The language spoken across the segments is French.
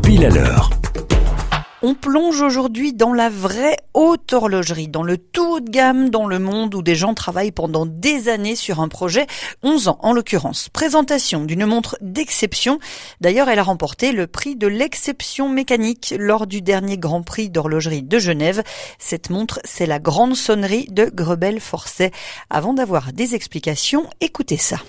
Pile à l'heure. On plonge aujourd'hui dans la vraie haute horlogerie, dans le tout haut de gamme, dans le monde où des gens travaillent pendant des années sur un projet, 11 ans en l'occurrence. Présentation d'une montre d'exception. D'ailleurs, elle a remporté le prix de l'exception mécanique lors du dernier Grand Prix d'horlogerie de Genève. Cette montre, c'est la grande sonnerie de Grebel-Forsey. Avant d'avoir des explications, écoutez ça.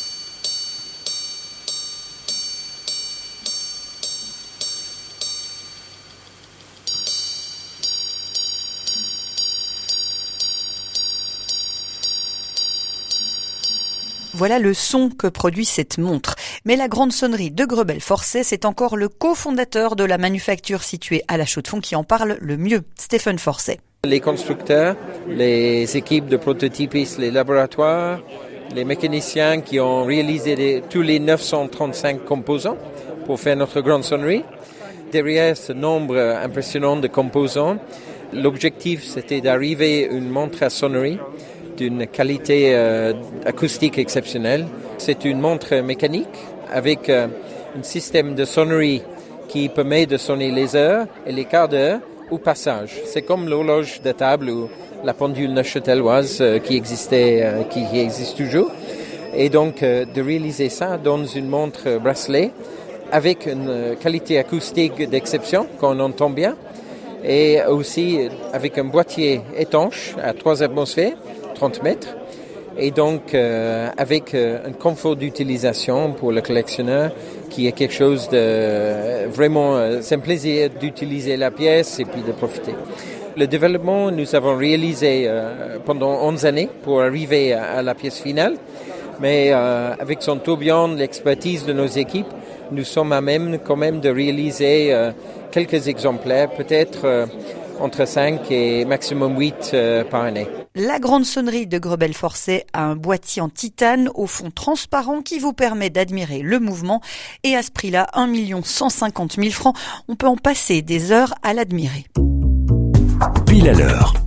Voilà le son que produit cette montre. Mais la grande sonnerie de Grebel-Forsey, c'est encore le cofondateur de la manufacture située à La Chaux-de-Fonds qui en parle le mieux, Stéphane Forsey. Les constructeurs, les équipes de prototypistes, les laboratoires, les mécaniciens qui ont réalisé tous les 935 composants pour faire notre grande sonnerie. Derrière ce nombre impressionnant de composants, l'objectif c'était d'arriver à une montre à sonnerie d'une qualité acoustique exceptionnelle. C'est une montre mécanique avec un système de sonnerie qui permet de sonner les heures et les quarts d'heure au passage. C'est comme l'horloge de table ou la pendule neuchâteloise qui existe toujours. Et donc de réaliser ça dans une montre bracelet avec une qualité acoustique d'exception qu'on entend bien et aussi avec un boîtier étanche à 3 atmosphères, 30 mètres, et donc avec un confort d'utilisation pour le collectionneur qui est quelque chose de vraiment, c'est un plaisir d'utiliser la pièce et puis de profiter. Le développement, nous avons réalisé pendant 11 années pour arriver à la pièce finale, mais avec son tourbillon, l'expertise de nos équipes, nous sommes à même quand même de réaliser quelques exemplaires, peut-être entre 5 et maximum 8 par année. La grande sonnerie de Grebel-Forsey a un boîtier en titane au fond transparent qui vous permet d'admirer le mouvement. Et à ce prix-là, 1 150 000 francs, on peut en passer des heures à l'admirer. Pile à l'heure.